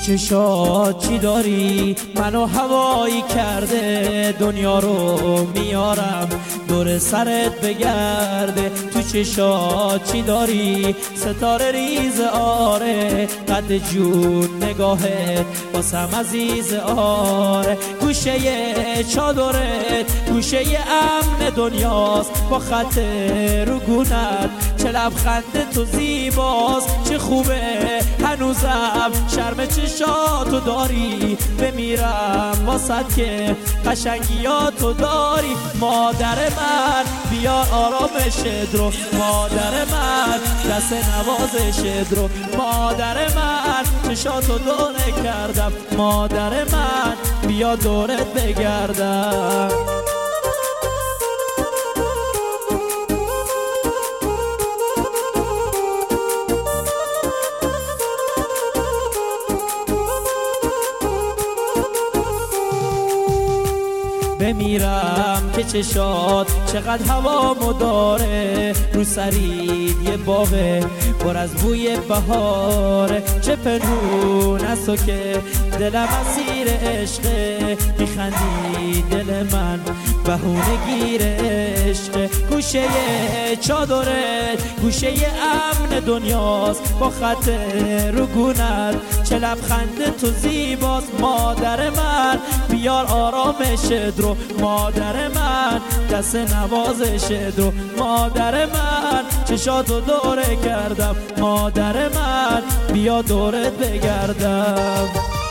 چشات چی داری منو هوایی کرده، دنیا رو میارم دور سرت بگرده. تو چشات چی داری ستاره ریز، آره قد جون نگاهت واسم عزیز، آره گوشه چادرت گوشه امن دنیاست، با خط رو گونت چه لبخند تو زیباست. چه خوبه هنوزم شرم چشاتو داری، بمیرم واسد که قشنگیاتو داری. مادر من بیار آرامشت رو، مادر من دست نوازشت رو، مادر من چشاتو دونه کردم، مادر من بیا دورت بگردم. بمیرم که چشات چقدر هوامو داره، رو سرید یه باغه پر از بوی بهاره. چه پنهون از تو که دلم اسیر عشقه، میخندی دل من بهونه گیر عشقه. گوشه چادرت گوشه امن دنیاست، با خط رو گونت چه لبخند تو زیباست. مادر من بیار آرامشت رو، مادر من دست نوازشت رو، مادر من چشاتو دوره کردم، مادر من بیا دورت بگردم.